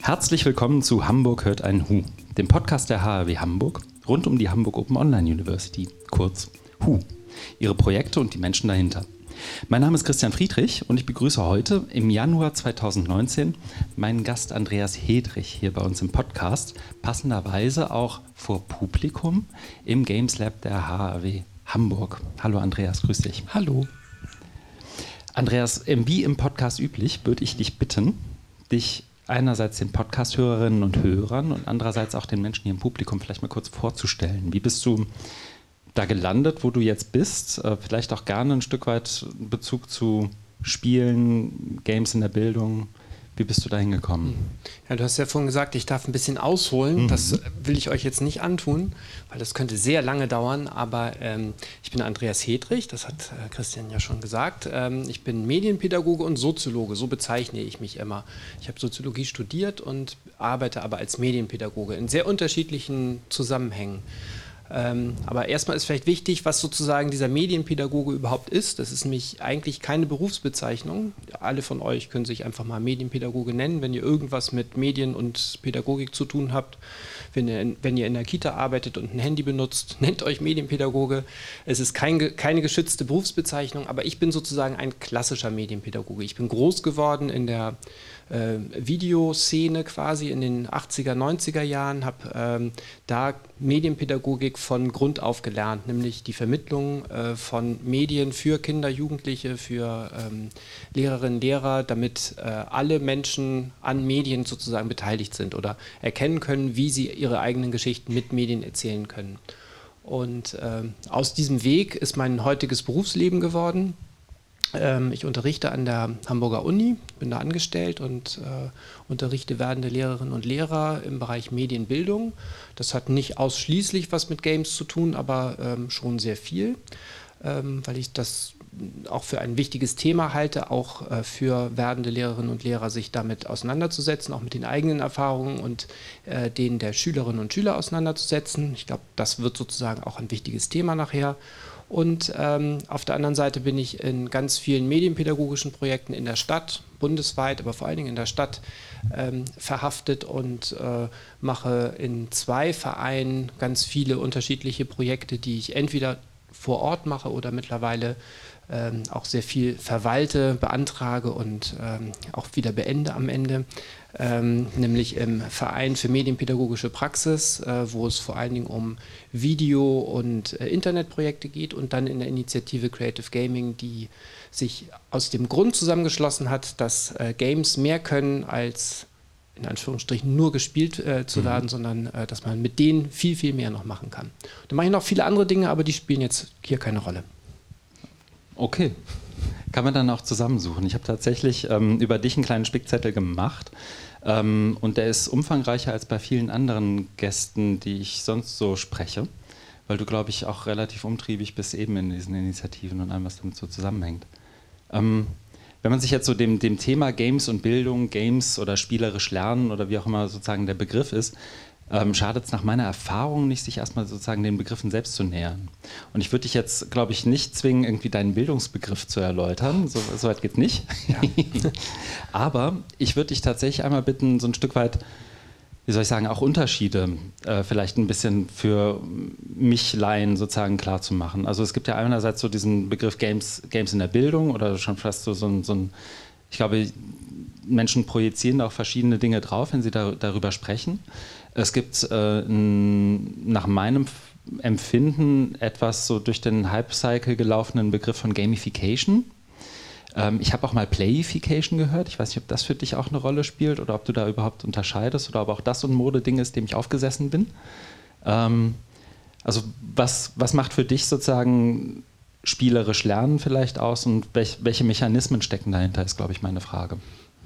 Herzlich willkommen zu Hamburg hört ein HU, dem Podcast der HAW Hamburg rund um die Hamburg Open Online University, kurz HU, ihre Projekte und die Menschen dahinter. Mein Name ist Christian Friedrich und ich begrüße heute im Januar 2019 meinen Gast Andreas Hedrich hier bei uns im Podcast, passenderweise auch vor Publikum im Games Lab der HAW Hamburg. Hallo Andreas, grüß dich. Hallo. Andreas, wie im Podcast üblich, würde ich dich bitten, dich einerseits den Podcast-Hörerinnen und Hörern und andererseits auch den Menschen hier im Publikum vielleicht mal kurz vorzustellen. Wie bist du da gelandet, wo du jetzt bist? Vielleicht auch gerne ein Stück weit Bezug zu Spielen, Games in der Bildung. Wie bist du da hingekommen? Ja, du hast ja vorhin gesagt, ich darf ein bisschen ausholen. Das will ich euch jetzt nicht antun, weil das könnte sehr lange dauern. Aber ich bin Andreas Hedrich, das hat Christian ja schon gesagt. Ich bin Medienpädagoge und Soziologe, so bezeichne ich mich immer. Ich habe Soziologie studiert und arbeite aber als Medienpädagoge in sehr unterschiedlichen Zusammenhängen. Aber erstmal ist vielleicht wichtig, was sozusagen dieser Medienpädagoge überhaupt ist. Das ist nämlich eigentlich keine Berufsbezeichnung. Alle von euch können sich einfach mal Medienpädagoge nennen, wenn ihr irgendwas mit Medien und Pädagogik zu tun habt. Wenn ihr in der Kita arbeitet und ein Handy benutzt, nennt euch Medienpädagoge. Es ist keine geschützte Berufsbezeichnung, aber ich bin sozusagen ein klassischer Medienpädagoge. Ich bin groß geworden in der Videoszene quasi in den 80er, 90er Jahren, habe da Medienpädagogik von Grund auf gelernt, nämlich die Vermittlung von Medien für Kinder, Jugendliche, für Lehrerinnen, Lehrer, damit alle Menschen an Medien sozusagen beteiligt sind oder erkennen können, wie sie ihre eigenen Geschichten mit Medien erzählen können. Und aus diesem Weg ist mein heutiges Berufsleben geworden. Ich unterrichte an der Hamburger Uni, bin da angestellt und unterrichte werdende Lehrerinnen und Lehrer im Bereich Medienbildung. Das hat nicht ausschließlich was mit Games zu tun, aber schon sehr viel, weil ich das auch für ein wichtiges Thema halte, auch für werdende Lehrerinnen und Lehrer, sich damit auseinanderzusetzen, auch mit den eigenen Erfahrungen und denen der Schülerinnen und Schüler auseinanderzusetzen. Ich glaube, das wird sozusagen auch ein wichtiges Thema nachher. Und auf der anderen Seite bin ich in ganz vielen medienpädagogischen Projekten in der Stadt, bundesweit, aber vor allen Dingen in der Stadt verhaftet und mache in 2 Vereinen ganz viele unterschiedliche Projekte, die ich entweder vor Ort mache oder mittlerweile auch sehr viel verwalte, beantrage und auch wieder beende am Ende. Nämlich im Verein für medienpädagogische Praxis, wo es vor allen Dingen um Video- und Internetprojekte geht und dann in der Initiative Creative Gaming, die sich aus dem Grund zusammengeschlossen hat, dass Games mehr können als in Anführungsstrichen nur gespielt zu werden, sondern dass man mit denen viel, viel mehr noch machen kann. Da mache ich noch viele andere Dinge, aber die spielen jetzt hier keine Rolle. Okay. Kann man dann auch zusammensuchen. Ich habe tatsächlich über dich einen kleinen Spickzettel gemacht und der ist umfangreicher als bei vielen anderen Gästen, die ich sonst so spreche, weil du, glaube ich, auch relativ umtriebig bist eben in diesen Initiativen und allem, was damit so zusammenhängt. Wenn man sich jetzt so dem Thema Games und Bildung, Games oder spielerisch lernen oder wie auch immer sozusagen der Begriff ist, schadet es nach meiner Erfahrung nicht, sich erstmal sozusagen den Begriffen selbst zu nähern. Und ich würde dich jetzt, glaube ich, nicht zwingen, irgendwie deinen Bildungsbegriff zu erläutern. So weit geht es nicht. Ja. Aber ich würde dich tatsächlich einmal bitten, so ein Stück weit, wie soll ich sagen, auch Unterschiede vielleicht ein bisschen für mich Laien sozusagen klar zu machen. Also es gibt ja einerseits so diesen Begriff Games in der Bildung oder schon fast so ein ich glaube, Menschen projizieren da auch verschiedene Dinge drauf, wenn sie darüber sprechen. Es gibt nach meinem Empfinden etwas so durch den Hype-Cycle gelaufenen Begriff von Gamification. Ich habe auch mal Playification gehört. Ich weiß nicht, ob das für dich auch eine Rolle spielt oder ob du da überhaupt unterscheidest oder ob auch das so ein Modeding ist, dem ich aufgesessen bin. Also was macht für dich sozusagen spielerisch Lernen vielleicht aus und welche Mechanismen stecken dahinter, ist, glaube ich, meine Frage.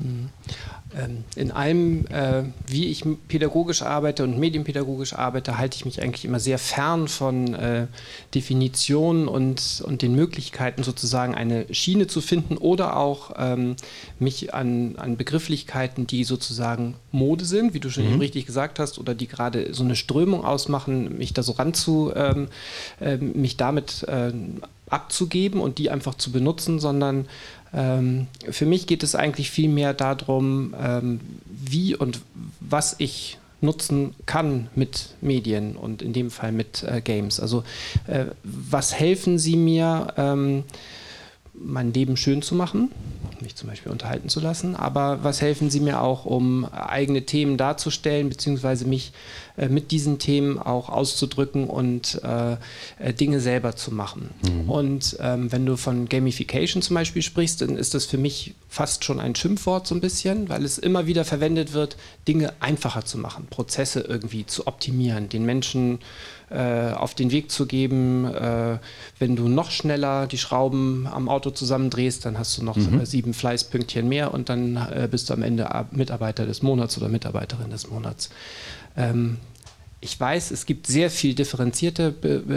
In allem, wie ich pädagogisch arbeite und medienpädagogisch arbeite, halte ich mich eigentlich immer sehr fern von Definitionen und den Möglichkeiten, sozusagen eine Schiene zu finden oder auch mich an Begrifflichkeiten, die sozusagen Mode sind, wie du schon eben richtig gesagt hast, oder die gerade so eine Strömung ausmachen, mich da so mich damit abzugeben und die einfach zu benutzen, sondern für mich geht es eigentlich viel mehr darum, wie und was ich nutzen kann mit Medien und in dem Fall mit Games. Also was helfen sie mir, mein Leben schön zu machen, mich zum Beispiel unterhalten zu lassen, aber was helfen sie mir auch, um eigene Themen darzustellen, beziehungsweise mich mit diesen Themen auch auszudrücken und Dinge selber zu machen. Und wenn du von Gamification zum Beispiel sprichst, dann ist das für mich fast schon ein Schimpfwort so ein bisschen, weil es immer wieder verwendet wird, Dinge einfacher zu machen, Prozesse irgendwie zu optimieren, den Menschen auf den Weg zu geben. Wenn du noch schneller die Schrauben am Auto zusammendrehst, dann hast du noch 7 Fleißpünktchen mehr und dann bist du am Ende Mitarbeiter des Monats oder Mitarbeiterin des Monats. Ich weiß, es gibt sehr viel differenziertere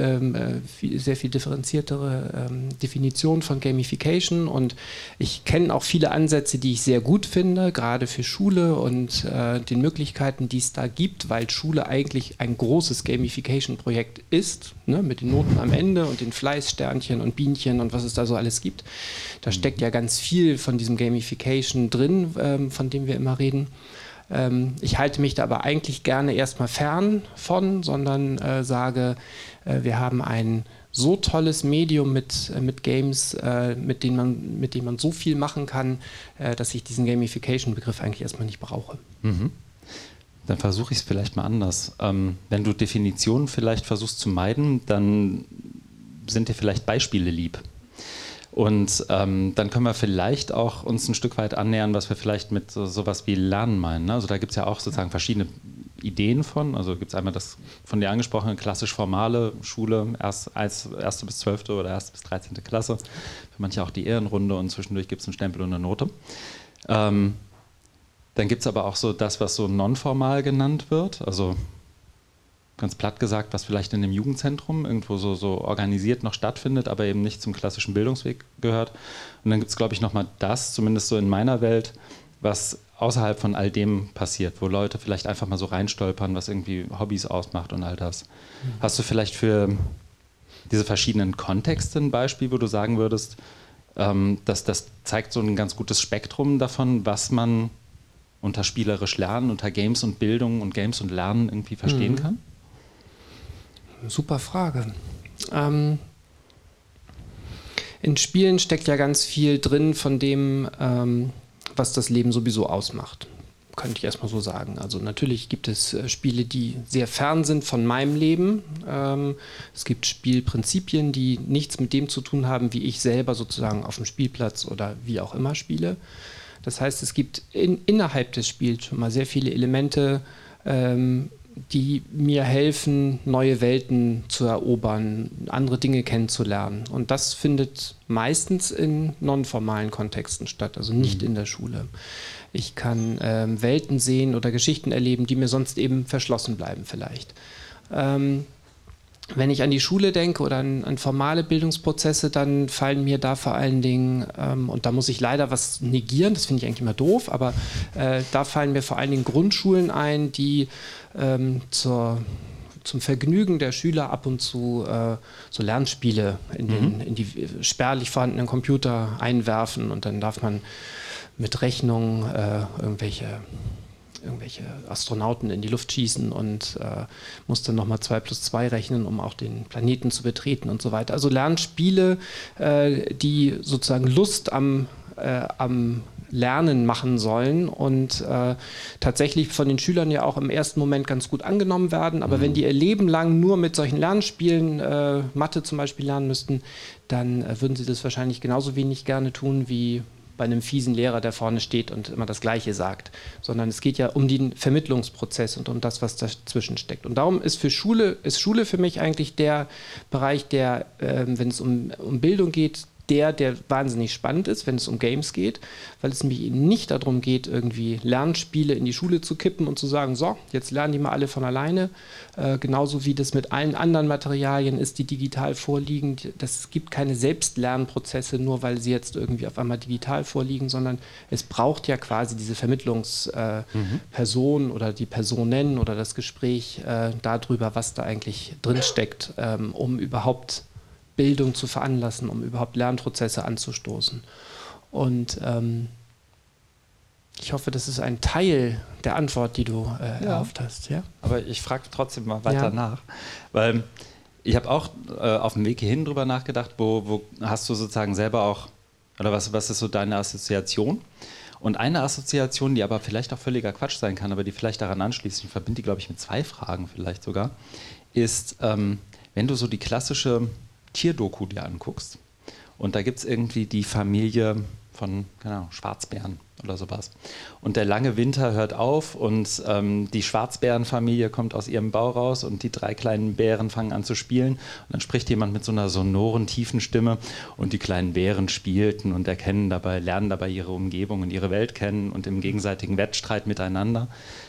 Definitionen von Gamification und ich kenne auch viele Ansätze, die ich sehr gut finde, gerade für Schule und den Möglichkeiten, die es da gibt, weil Schule eigentlich ein großes Gamification-Projekt ist, ne, mit den Noten am Ende und den Fleißsternchen und Bienchen und was es da so alles gibt. Da steckt ja ganz viel von diesem Gamification drin, von dem wir immer reden. Ich halte mich da aber eigentlich gerne erstmal fern von, sondern sage, wir haben ein so tolles Medium mit Games, mit dem man so viel machen kann, dass ich diesen Gamification-Begriff eigentlich erstmal nicht brauche. Dann versuche ich es vielleicht mal anders. Wenn du Definitionen vielleicht versuchst zu meiden, dann sind dir vielleicht Beispiele lieb. Und dann können wir vielleicht auch uns ein Stück weit annähern, was wir vielleicht mit sowas wie Lernen meinen. Ne? Also da gibt es ja auch sozusagen verschiedene Ideen von. Also gibt es einmal das von dir angesprochene klassisch formale Schule, erste bis 12. oder 1. bis 13. Klasse. Für manche auch die Ehrenrunde und zwischendurch gibt es einen Stempel und eine Note. Dann gibt es aber auch so das, was so nonformal genannt wird. Also ganz platt gesagt, was vielleicht in einem Jugendzentrum irgendwo so organisiert noch stattfindet, aber eben nicht zum klassischen Bildungsweg gehört. Und dann gibt es, glaube ich, nochmal das, zumindest so in meiner Welt, was außerhalb von all dem passiert, wo Leute vielleicht einfach mal so reinstolpern, was irgendwie Hobbys ausmacht und all das. Hast du vielleicht für diese verschiedenen Kontexte ein Beispiel, wo du sagen würdest, das zeigt so ein ganz gutes Spektrum davon, was man unter spielerisch Lernen, unter Games und Bildung und Games und Lernen irgendwie verstehen kann? Super Frage. In Spielen steckt ja ganz viel drin von dem, was das Leben sowieso ausmacht. Könnte ich erstmal so sagen. Also natürlich gibt es Spiele, die sehr fern sind von meinem Leben. Es gibt Spielprinzipien, die nichts mit dem zu tun haben, wie ich selber sozusagen auf dem Spielplatz oder wie auch immer spiele. Das heißt, es gibt innerhalb des Spiels schon mal sehr viele Elemente, die mir helfen, neue Welten zu erobern, andere Dinge kennenzulernen. Und das findet meistens in nonformalen Kontexten statt, also nicht in der Schule. Ich kann Welten sehen oder Geschichten erleben, die mir sonst eben verschlossen bleiben vielleicht. Wenn ich an die Schule denke oder an formale Bildungsprozesse, dann fallen mir da vor allen Dingen, und da muss ich leider was negieren, das finde ich eigentlich immer doof, aber da fallen mir vor allen Dingen Grundschulen ein, die zum Vergnügen der Schüler ab und zu so Lernspiele in die spärlich vorhandenen Computer einwerfen und dann darf man mit Rechnungen irgendwelche Astronauten in die Luft schießen und muss dann nochmal 2 + 2 rechnen, um auch den Planeten zu betreten und so weiter. Also Lernspiele, die sozusagen Lust am Lernen machen sollen und tatsächlich von den Schülern ja auch im ersten Moment ganz gut angenommen werden. Aber wenn die ihr Leben lang nur mit solchen Lernspielen Mathe zum Beispiel lernen müssten, dann würden sie das wahrscheinlich genauso wenig gerne tun wie bei einem fiesen Lehrer, der vorne steht und immer das Gleiche sagt, sondern es geht ja um den Vermittlungsprozess und um das, was dazwischen steckt. Und darum ist Schule für mich eigentlich der Bereich, der, wenn es um Bildung geht, der wahnsinnig spannend ist, wenn es um Games geht, weil es nämlich nicht darum geht, irgendwie Lernspiele in die Schule zu kippen und zu sagen, so, jetzt lernen die mal alle von alleine, genauso wie das mit allen anderen Materialien ist, die digital vorliegen. Es gibt keine Selbstlernprozesse, nur weil sie jetzt irgendwie auf einmal digital vorliegen, sondern es braucht ja quasi diese Vermittlungsperson oder die Personen oder das Gespräch darüber, was da eigentlich drinsteckt, um überhaupt Bildung zu veranlassen, um überhaupt Lernprozesse anzustoßen. Und Ich hoffe, das ist ein Teil der Antwort, die du erhofft hast. Ja? Aber ich frage trotzdem mal weiter nach, weil ich habe auch auf dem Weg hierhin drüber nachgedacht, wo hast du sozusagen selber auch, oder was ist so deine Assoziation? Und eine Assoziation, die aber vielleicht auch völliger Quatsch sein kann, aber die vielleicht daran anschließt, ich verbinde die, glaube ich, mit 2 Fragen vielleicht sogar, ist, wenn du so die klassische Tierdoku dir anguckst und da gibt es irgendwie die Familie von, keine Ahnung, Schwarzbären oder sowas. Und der lange Winter hört auf und die Schwarzbärenfamilie kommt aus ihrem Bau raus und die 3 kleinen Bären fangen an zu spielen. Und dann spricht jemand mit so einer sonoren, tiefen Stimme und die kleinen Bären spielten und lernen dabei ihre Umgebung und ihre Welt kennen und im gegenseitigen Wettstreit miteinander.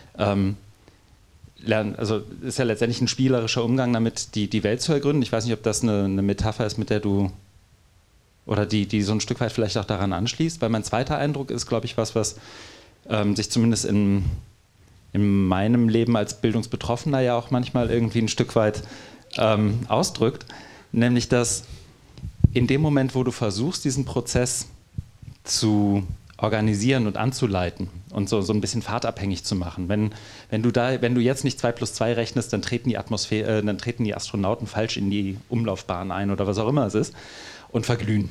Also ist ja letztendlich ein spielerischer Umgang damit, die Welt zu ergründen. Ich weiß nicht, ob das eine Metapher ist, mit der du oder die so ein Stück weit vielleicht auch daran anschließt, weil mein zweiter Eindruck ist, glaube ich, was sich zumindest in meinem Leben als Bildungsbetroffener ja auch manchmal irgendwie ein Stück weit ausdrückt, nämlich dass in dem Moment, wo du versuchst, diesen Prozess zu organisieren und anzuleiten und so ein bisschen fahrtabhängig zu machen. Wenn du jetzt nicht 2 + 2 rechnest, dann treten die Astronauten falsch in die Umlaufbahn ein oder was auch immer es ist und verglühen.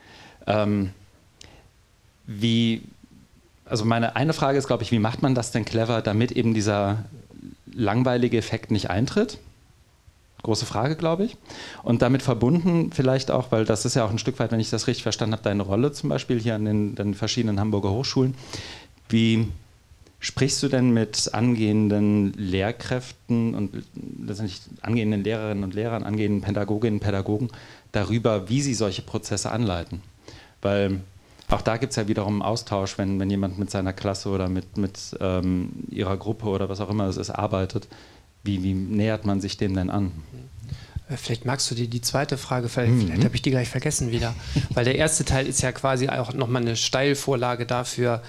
Also meine eine Frage ist, glaube ich, wie macht man das denn clever, damit eben dieser langweilige Effekt nicht eintritt? Große Frage, glaube ich. Und damit verbunden vielleicht auch, weil das ist ja auch ein Stück weit, wenn ich das richtig verstanden habe, deine Rolle zum Beispiel hier an den verschiedenen Hamburger Hochschulen. Wie sprichst du denn mit angehenden Lehrkräften und letztendlich angehenden Lehrerinnen und Lehrern, angehenden Pädagoginnen und Pädagogen darüber, wie sie solche Prozesse anleiten? Weil auch da gibt es ja wiederum einen Austausch, wenn jemand mit seiner Klasse oder mit ihrer Gruppe oder was auch immer es ist, arbeitet. Wie nähert man sich dem denn an? Vielleicht magst du dir die zweite Frage, vielleicht habe ich die gleich vergessen wieder, weil der erste Teil ist ja quasi auch nochmal eine Steilvorlage dafür,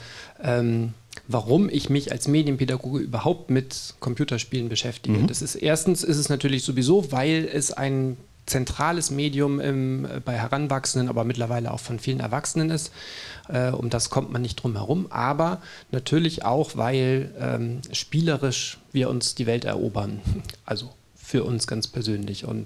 warum ich mich als Medienpädagoge überhaupt mit Computerspielen beschäftige. Erstens ist es natürlich sowieso, weil es ein zentrales Medium bei Heranwachsenden, aber mittlerweile auch von vielen Erwachsenen ist. Um das kommt man nicht drum herum, aber natürlich auch, weil spielerisch wir uns die Welt erobern, also für uns ganz persönlich. Und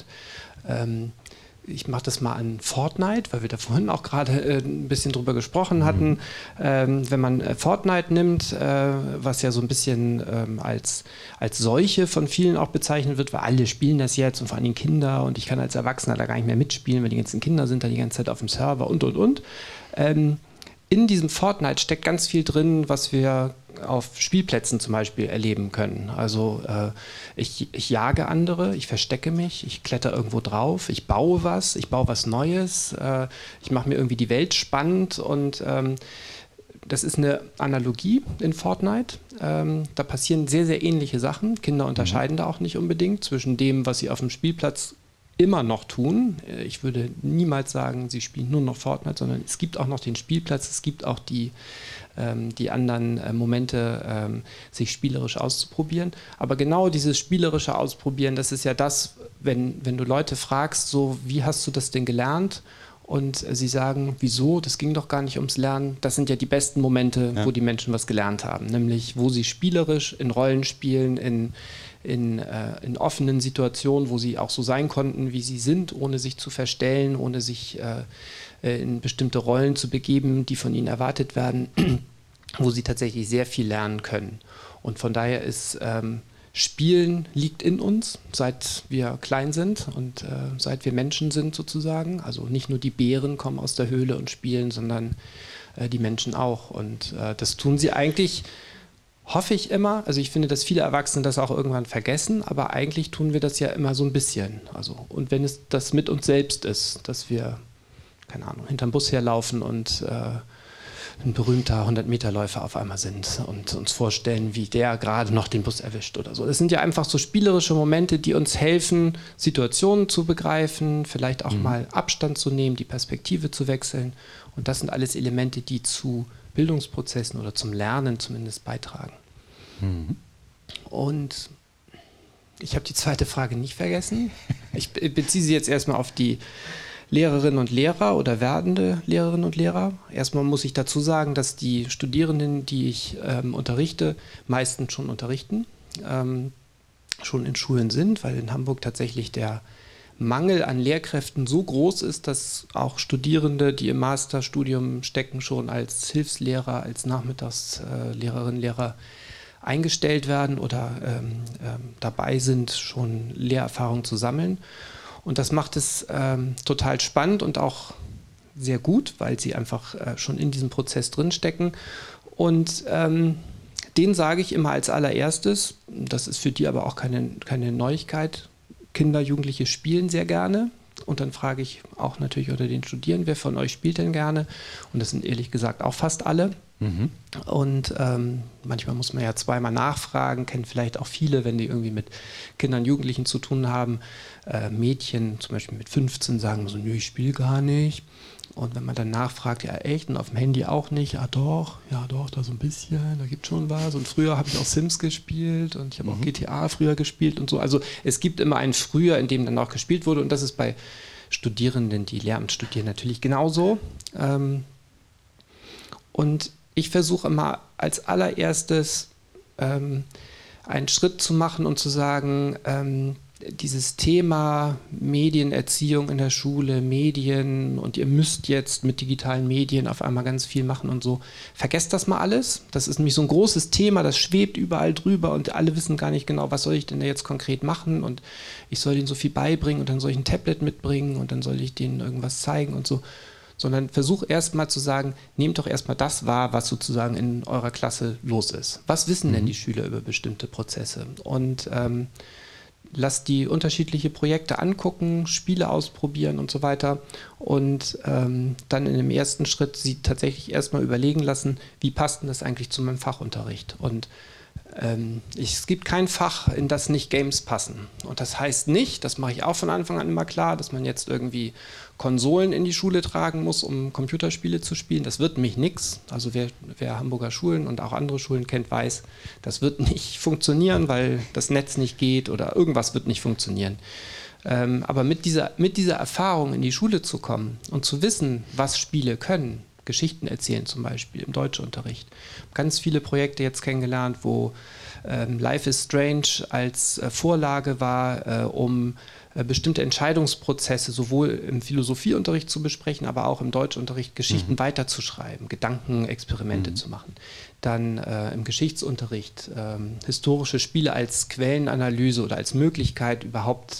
ich mache das mal an Fortnite, weil wir da vorhin auch gerade ein bisschen drüber gesprochen hatten. Wenn man Fortnite nimmt, was ja so ein bisschen als Seuche von vielen auch bezeichnet wird, weil alle spielen das jetzt und vor allem Kinder und ich kann als Erwachsener da gar nicht mehr mitspielen, weil die ganzen Kinder sind da die ganze Zeit auf dem Server und. In diesem Fortnite steckt ganz viel drin, was wir auf Spielplätzen zum Beispiel erleben können. Also ich jage andere, ich verstecke mich, ich kletter irgendwo drauf, ich baue was Neues, ich mache mir irgendwie die Welt spannend und das ist eine Analogie in Fortnite. Da passieren sehr, sehr ähnliche Sachen. Kinder unterscheiden da auch nicht unbedingt zwischen dem, was sie auf dem Spielplatz immer noch tun. Ich würde niemals sagen, sie spielen nur noch Fortnite, sondern es gibt auch noch den Spielplatz, es gibt auch die anderen Momente, sich spielerisch auszuprobieren. Aber genau dieses spielerische Ausprobieren, das ist ja das, wenn du Leute fragst, so, wie hast du das denn gelernt? Und sie sagen, wieso? Das ging doch gar nicht ums Lernen. Das sind ja die besten Momente, wo die Menschen was gelernt haben. Nämlich, wo sie spielerisch in Rollen spielen, in offenen Situationen, wo sie auch so sein konnten, wie sie sind, ohne sich zu verstellen, ohne sich in bestimmte Rollen zu begeben, die von ihnen erwartet werden, wo sie tatsächlich sehr viel lernen können. Und von daher ist Spielen liegt in uns, seit wir klein sind und seit wir Menschen sind sozusagen. Also nicht nur die Bären kommen aus der Höhle und spielen, sondern die Menschen auch. Und das tun sie eigentlich, hoffe ich immer. Also ich finde, dass viele Erwachsene das auch irgendwann vergessen, aber eigentlich tun wir das ja immer so ein bisschen. Also, und wenn es das mit uns selbst ist, dass wir, keine Ahnung, hinterm Bus herlaufen und ein berühmter 100-Meter-Läufer auf einmal sind und uns vorstellen, wie der gerade noch den Bus erwischt oder so. Das sind ja einfach so spielerische Momente, die uns helfen, Situationen zu begreifen, vielleicht auch mal Abstand zu nehmen, die Perspektive zu wechseln. Und das sind alles Elemente, die zu Bildungsprozessen oder zum Lernen zumindest beitragen. Und ich habe die zweite Frage nicht vergessen. Ich beziehe sie jetzt erstmal auf die Lehrerinnen und Lehrer oder werdende Lehrerinnen und Lehrer. Erstmal muss ich dazu sagen, dass die Studierenden, die ich unterrichte, meistens schon unterrichten, schon in Schulen sind, weil in Hamburg tatsächlich der Mangel an Lehrkräften so groß ist, dass auch Studierende, die im Masterstudium stecken, schon als Hilfslehrer, als Nachmittagslehrerinnen, Lehrer eingestellt werden oder dabei sind, schon Lehrerfahrung zu sammeln. Und das macht es total spannend und auch sehr gut, weil sie einfach schon in diesem Prozess drinstecken. Und denen sage ich immer als allererstes, das ist für die aber auch keine Neuigkeit, Kinder, Jugendliche spielen sehr gerne. Und dann frage ich auch natürlich unter den Studierenden, wer von euch spielt denn gerne? Und das sind ehrlich gesagt auch fast alle. Mhm. Und manchmal muss man ja zweimal nachfragen, kennen vielleicht auch viele, wenn die irgendwie mit Kindern, Jugendlichen zu tun haben. Mädchen zum Beispiel mit 15 sagen so, nö, ich spiele gar nicht. Und wenn man dann nachfragt, ja echt, und auf dem Handy auch nicht, ja doch, da so ein bisschen, da gibt schon was. Und früher habe ich auch Sims gespielt und ich habe auch GTA früher gespielt und so. Also es gibt immer ein Früher, in dem dann auch gespielt wurde, und das ist bei Studierenden, die Lehramt studieren, natürlich genauso. Und ich versuche immer als allererstes einen Schritt zu machen und zu sagen, dieses Thema Medienerziehung in der Schule, Medien, und ihr müsst jetzt mit digitalen Medien auf einmal ganz viel machen und so. Vergesst das mal alles. Das ist nämlich so ein großes Thema, das schwebt überall drüber und alle wissen gar nicht genau, was soll ich denn da jetzt konkret machen, und ich soll denen so viel beibringen und dann soll ich ein Tablet mitbringen und dann soll ich denen irgendwas zeigen und so. Sondern versuch erstmal zu sagen, nehmt doch erstmal das wahr, was sozusagen in eurer Klasse los ist. Was wissen denn die Schüler über bestimmte Prozesse? Und lasst die unterschiedliche Projekte angucken, Spiele ausprobieren und so weiter, und dann in dem ersten Schritt sie tatsächlich erstmal überlegen lassen, wie passt denn das eigentlich zu meinem Fachunterricht? Und es gibt kein Fach, in das nicht Games passen. Und das heißt nicht, das mache ich auch von Anfang an immer klar, dass man jetzt irgendwie Konsolen in die Schule tragen muss, um Computerspiele zu spielen. Das wird nämlich nichts. Also wer Hamburger Schulen und auch andere Schulen kennt, weiß, das wird nicht funktionieren, weil das Netz nicht geht oder irgendwas wird nicht funktionieren. Aber mit dieser Erfahrung in die Schule zu kommen und zu wissen, was Spiele können, Geschichten erzählen zum Beispiel im Deutschunterricht. Ganz viele Projekte jetzt kennengelernt, wo Life is Strange als Vorlage war, um bestimmte Entscheidungsprozesse sowohl im Philosophieunterricht zu besprechen, aber auch im Deutschunterricht Geschichten weiterzuschreiben, Gedankenexperimente zu machen. Dann im Geschichtsunterricht historische Spiele als Quellenanalyse oder als Möglichkeit überhaupt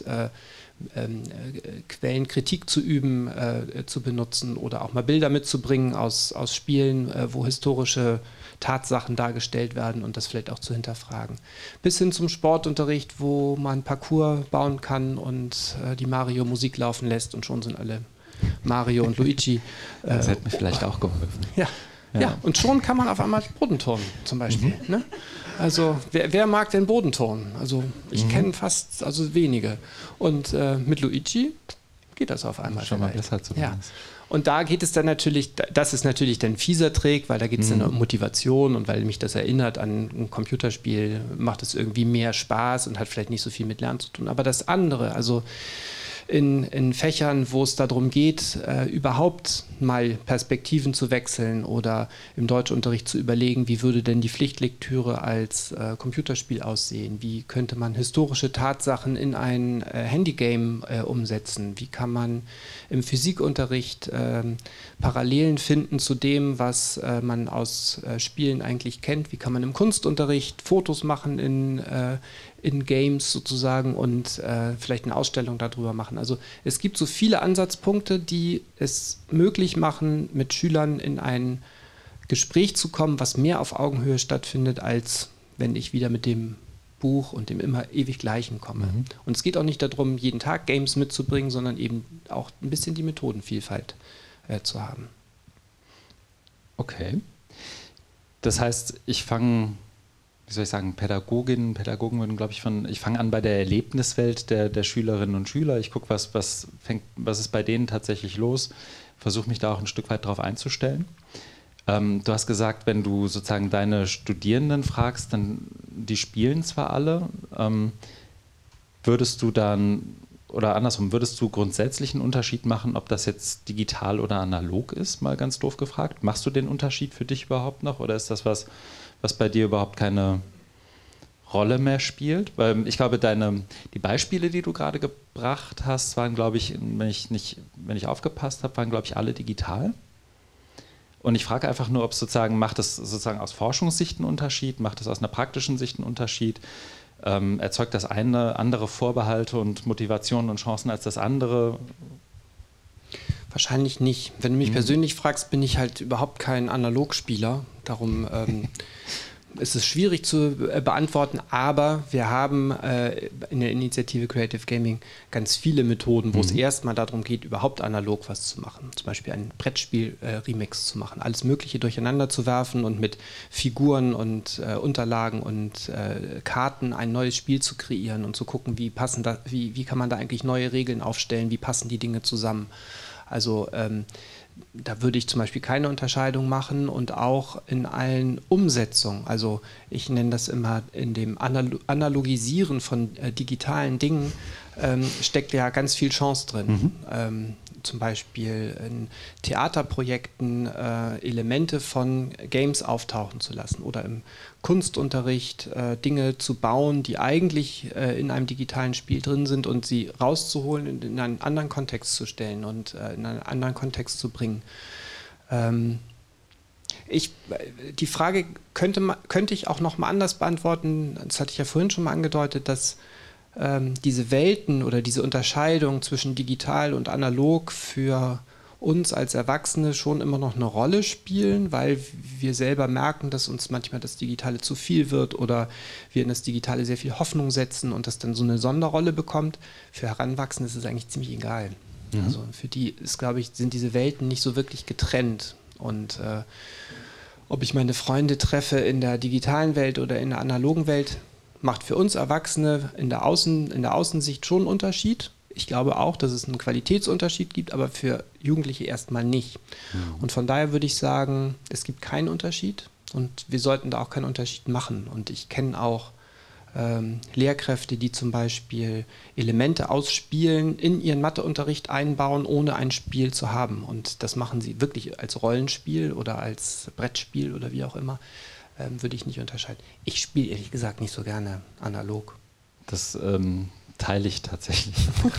Quellenkritik zu üben, zu benutzen oder auch mal Bilder mitzubringen aus Spielen, wo historische Tatsachen dargestellt werden und das vielleicht auch zu hinterfragen. Bis hin zum Sportunterricht, wo man Parcours bauen kann und die Mario-Musik laufen lässt und schon sind alle Mario und Luigi. Das hätte mir vielleicht auch geholfen. Ja, und schon kann man auf einmal Bodenturnen zum Beispiel. Ne? Also wer mag denn Bodenturnen? Also ich kenne fast, also wenige. Und mit Luigi geht das auf einmal. Schon mal besser zumindest. Ja. Und da geht es dann natürlich, das ist natürlich dann ein fieser Trick, weil da geht es dann um Motivation und weil mich das erinnert an ein Computerspiel, macht es irgendwie mehr Spaß und hat vielleicht nicht so viel mit Lernen zu tun. Aber das andere, also in Fächern, wo es darum geht, überhaupt mal Perspektiven zu wechseln oder im Deutschunterricht zu überlegen, wie würde denn die Pflichtlektüre als Computerspiel aussehen? Wie könnte man historische Tatsachen in ein Handygame umsetzen? Wie kann man im Physikunterricht Parallelen finden zu dem, was man aus Spielen eigentlich kennt? Wie kann man im Kunstunterricht Fotos machen in Games sozusagen und vielleicht eine Ausstellung darüber machen. Also es gibt so viele Ansatzpunkte, die es möglich machen, mit Schülern in ein Gespräch zu kommen, was mehr auf Augenhöhe stattfindet, als wenn ich wieder mit dem Buch und dem immer ewig Gleichen komme. Und es geht auch nicht darum, jeden Tag Games mitzubringen, sondern eben auch ein bisschen die Methodenvielfalt zu haben. Okay. Das heißt, ich fange, wie soll ich sagen, Pädagogen würden, glaube ich fange an bei der Erlebniswelt der Schülerinnen und Schüler. Ich gucke, was ist bei denen tatsächlich los, versuche mich da auch ein Stück weit drauf einzustellen. Du hast gesagt, wenn du sozusagen deine Studierenden fragst, dann die spielen zwar alle, würdest du dann oder andersrum, würdest du grundsätzlich einen Unterschied machen, ob das jetzt digital oder analog ist, mal ganz doof gefragt? Machst du den Unterschied für dich überhaupt noch oder ist das was bei dir überhaupt keine Rolle mehr spielt? Weil ich glaube, die Beispiele, die du gerade gebracht hast, waren, glaube ich, wenn ich aufgepasst habe, waren, glaube ich, alle digital. Und ich frage einfach nur, ob es sozusagen, macht es sozusagen aus Forschungssicht einen Unterschied, macht es aus einer praktischen Sicht einen Unterschied? Erzeugt das eine andere Vorbehalte und Motivationen und Chancen als das andere? Wahrscheinlich nicht. Wenn du mich persönlich fragst, bin ich halt überhaupt kein Analogspieler. Darum ist es schwierig zu beantworten, aber wir haben in der Initiative Creative Gaming ganz viele Methoden, wo es erstmal darum geht, überhaupt analog was zu machen. Zum Beispiel ein Brettspiel-Remix zu machen, alles Mögliche durcheinander zu werfen und mit Figuren und Unterlagen und Karten ein neues Spiel zu kreieren und zu gucken, wie kann man da eigentlich neue Regeln aufstellen, wie passen die Dinge zusammen. Also da würde ich zum Beispiel keine Unterscheidung machen und auch in allen Umsetzungen. Also ich nenne das immer in dem Analogisieren von digitalen Dingen steckt ja ganz viel Chance drin. Zum Beispiel in Theaterprojekten Elemente von Games auftauchen zu lassen oder im Kunstunterricht Dinge zu bauen, die eigentlich in einem digitalen Spiel drin sind und sie rauszuholen und in einen anderen Kontext zu stellen und in einen anderen Kontext zu bringen. Die Frage könnte ich auch noch mal anders beantworten. Das hatte ich ja vorhin schon mal angedeutet, dass diese Welten oder diese Unterscheidung zwischen digital und analog für uns als Erwachsene schon immer noch eine Rolle spielen, weil wir selber merken, dass uns manchmal das Digitale zu viel wird oder wir in das Digitale sehr viel Hoffnung setzen und das dann so eine Sonderrolle bekommt. Für Heranwachsende ist es eigentlich ziemlich egal. Also für die ist, glaube ich, sind diese Welten nicht so wirklich getrennt. Und ob ich meine Freunde treffe in der digitalen Welt oder in der analogen Welt, macht für uns Erwachsene in der Außensicht schon einen Unterschied. Ich glaube auch, dass es einen Qualitätsunterschied gibt, aber für Jugendliche erstmal nicht. Und von daher würde ich sagen, es gibt keinen Unterschied und wir sollten da auch keinen Unterschied machen. Und ich kenne auch Lehrkräfte, die zum Beispiel Elemente aus Spielen in ihren Matheunterricht einbauen, ohne ein Spiel zu haben. Und das machen sie wirklich als Rollenspiel oder als Brettspiel oder wie auch immer. Würde ich nicht unterscheiden. Ich spiele ehrlich gesagt nicht so gerne analog. Das teile ich tatsächlich.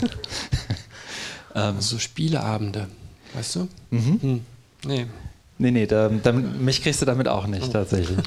So Spieleabende, weißt du? Nee. Nee, mich kriegst du damit auch nicht, tatsächlich.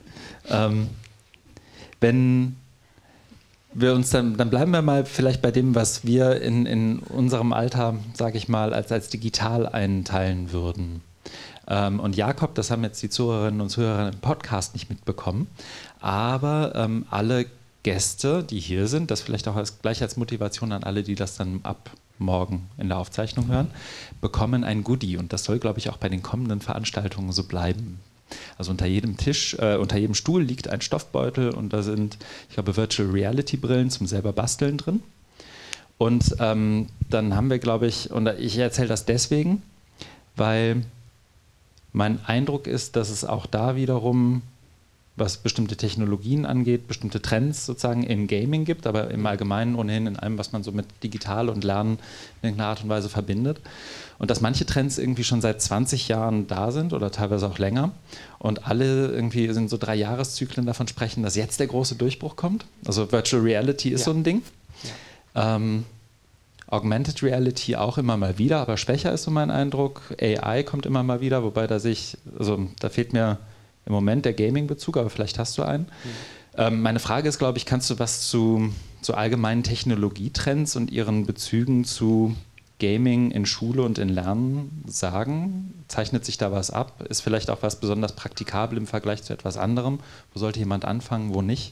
Wenn wir uns dann bleiben wir mal vielleicht bei dem, was wir in unserem Alter, sage ich mal, als digital einteilen würden. Und Jakob, das haben jetzt die Zuhörerinnen und Zuhörer im Podcast nicht mitbekommen, aber alle Gäste, die hier sind, das vielleicht auch gleich als Motivation an alle, die das dann ab morgen in der Aufzeichnung hören, bekommen ein Goodie und das soll, glaube ich, auch bei den kommenden Veranstaltungen so bleiben. Also unter jedem Stuhl liegt ein Stoffbeutel und da sind, ich glaube, Virtual Reality Brillen zum selber basteln drin. Und dann haben wir, glaube ich, und ich erzähle das deswegen, weil mein Eindruck ist, dass es auch da wiederum, was bestimmte Technologien angeht, bestimmte Trends sozusagen im Gaming gibt, aber im Allgemeinen ohnehin in allem, was man so mit Digital und Lernen in irgendeiner Art und Weise verbindet. Und dass manche Trends irgendwie schon seit 20 Jahren da sind oder teilweise auch länger und alle irgendwie sind so 3 Jahreszyklen davon sprechen, dass jetzt der große Durchbruch kommt. Also Virtual Reality ist so ein Ding. Ja. Augmented Reality auch immer mal wieder, aber schwächer ist so mein Eindruck. AI kommt immer mal wieder, wobei da fehlt mir im Moment der Gaming-Bezug, aber vielleicht hast du einen. Meine Frage ist, glaube ich, kannst du was zu allgemeinen Technologietrends und ihren Bezügen zu Gaming in Schule und in Lernen sagen? Zeichnet sich da was ab? Ist vielleicht auch was besonders praktikabel im Vergleich zu etwas anderem? Wo sollte jemand anfangen, wo nicht?